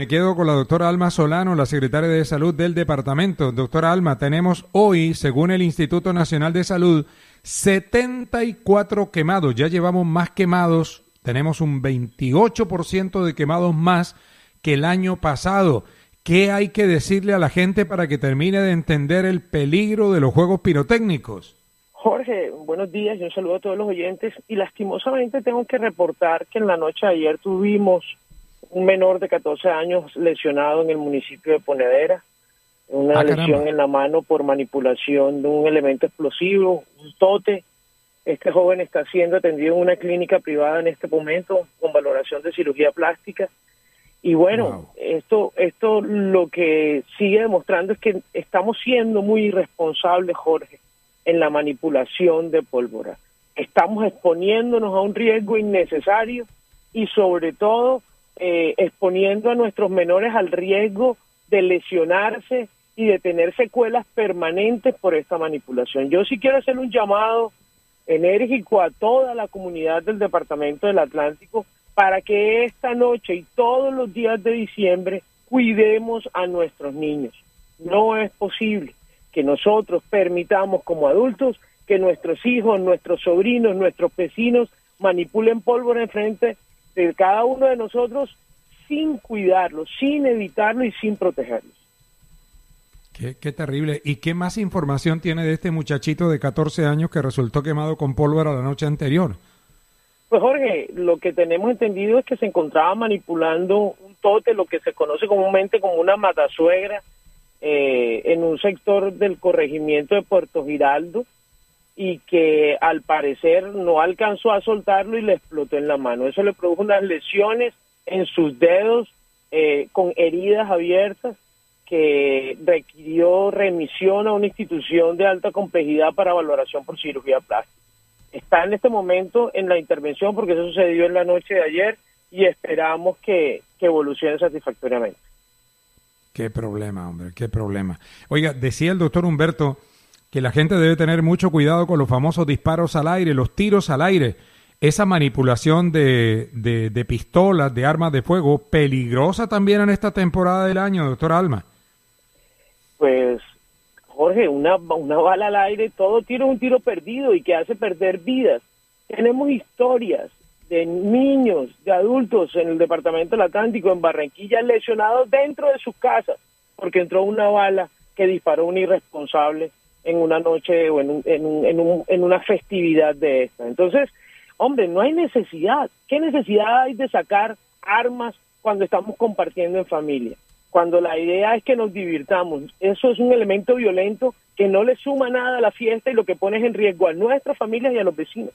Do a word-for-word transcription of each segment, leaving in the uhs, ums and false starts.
Me quedo con la doctora Alma Solano, la secretaria de Salud del departamento. Doctora Alma, tenemos hoy, según el Instituto Nacional de Salud, setenta y cuatro quemados. Ya llevamos más quemados, tenemos un veintiocho por ciento de quemados más que el año pasado. ¿Qué hay que decirle a la gente para que termine de entender el peligro de los juegos pirotécnicos? Jorge, buenos días y un saludo a todos los oyentes. Y lastimosamente tengo que reportar que en la noche de ayer tuvimos un menor de catorce años lesionado en el municipio de Ponedera, una ah, lesión caramba. en la mano por manipulación de un elemento explosivo, un tote. Este joven está siendo atendido en una clínica privada en este momento con valoración de cirugía plástica. Y bueno, wow. esto, esto lo que sigue demostrando es que estamos siendo muy irresponsables, Jorge, en la manipulación de pólvora. Estamos exponiéndonos a un riesgo innecesario y sobre todo eh, exponiendo a nuestros menores al riesgo de lesionarse y de tener secuelas permanentes por esta manipulación. Yo sí quiero hacer un llamado enérgico a toda la comunidad del Departamento del Atlántico para que esta noche y todos los días de diciembre cuidemos a nuestros niños. No es posible que nosotros permitamos como adultos que nuestros hijos, nuestros sobrinos, nuestros vecinos manipulen pólvora en frente de cada uno de nosotros sin cuidarlos, sin evitarlo y sin protegerlos. Qué, qué terrible. ¿Y qué más información tiene de este muchachito de catorce años que resultó quemado con pólvora la noche anterior? Pues Jorge, lo que tenemos entendido es que se encontraba manipulando un tote, lo que se conoce comúnmente como una matasuegra, eh, en un sector del corregimiento de Puerto Giraldo, y que al parecer no alcanzó a soltarlo y le explotó en la mano. Eso le produjo unas lesiones en sus dedos, eh, con heridas abiertas, que requirió remisión a una institución de alta complejidad para valoración por cirugía plástica. Está en este momento en la intervención porque eso sucedió en la noche de ayer y esperamos que, que evolucione satisfactoriamente. Qué problema, hombre, qué problema. Oiga, decía el doctor Humberto que la gente debe tener mucho cuidado con los famosos disparos al aire, los tiros al aire, esa manipulación de, de, de pistolas, de armas de fuego, peligrosa también en esta temporada del año, doctor Alma. Pues, Jorge, una, una bala al aire, todo tiro es un tiro perdido y que hace perder vidas. Tenemos historias de niños, de adultos en el Departamento del Atlántico, en Barranquilla, lesionados dentro de sus casas, porque entró una bala que disparó un irresponsable en una noche o en, un, en, un, en, un, en una festividad de esta. Entonces, hombre, no hay necesidad. ¿Qué necesidad hay de sacar armas cuando estamos compartiendo en familia? Cuando la idea es que nos divirtamos. Eso es un elemento violento que no le suma nada a la fiesta y lo que pone en riesgo a nuestras familias y a los vecinos.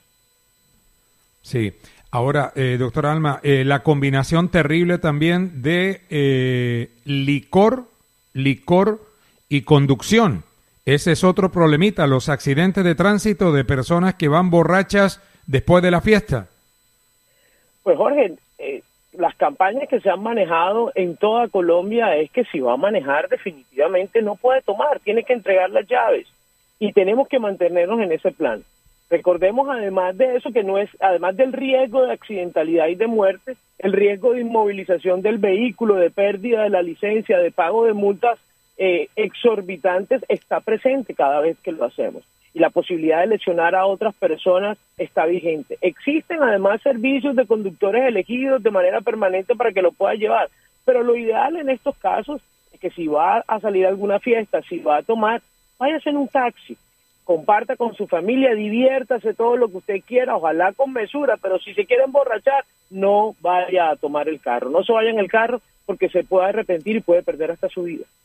Sí. Ahora, eh, doctor Alma, eh, la combinación terrible también de eh, licor, licor y conducción. Ese es otro problemita, los accidentes de tránsito de personas que van borrachas después de la fiesta. Pues Jorge, eh, las campañas que se han manejado en toda Colombia es que si va a manejar definitivamente no puede tomar, tiene que entregar las llaves y tenemos que mantenernos en ese plan. Recordemos además de eso que no es, además del riesgo de accidentalidad y de muerte, el riesgo de inmovilización del vehículo, de pérdida de la licencia, de pago de multas eh, exorbitantes está presente cada vez que lo hacemos. Y la posibilidad de lesionar a otras personas está vigente. Existen además servicios de conductores elegidos de manera permanente para que lo pueda llevar, pero lo ideal en estos casos es que si va a salir a alguna fiesta, si va a tomar, váyase en un taxi, comparta con su familia, diviértase todo lo que usted quiera, ojalá con mesura, pero si se quiere emborrachar, no vaya a tomar el carro, no se vaya en el carro porque se puede arrepentir y puede perder hasta su vida.